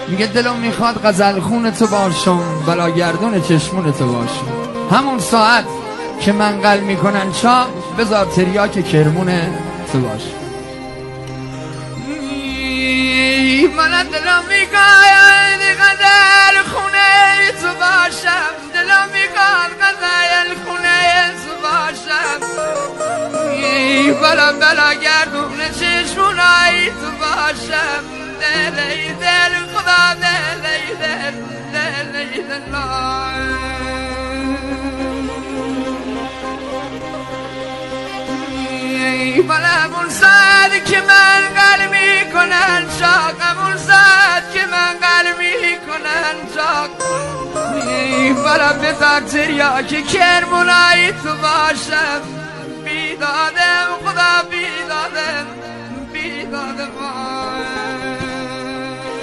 میگه دلم میخواد غزل خون تو باشم، بلاگردون چشمون تو باشم. همون ساعت که منقل میکنن چا، بذار تریاک کرمون تو باشم. من دلم میخواد غزل خونه تو باشم، دلم میخواد غزل خونه تو باشم. بلا گردون چشمونای تو باشم. دل خدا دل بلمون ساعت که من قلب میکنن شاق، همون ساعت که من قلب میکنن شاق. بلا بذار تریاک کرمونای تو باشم. بیدادم خدا بیدادم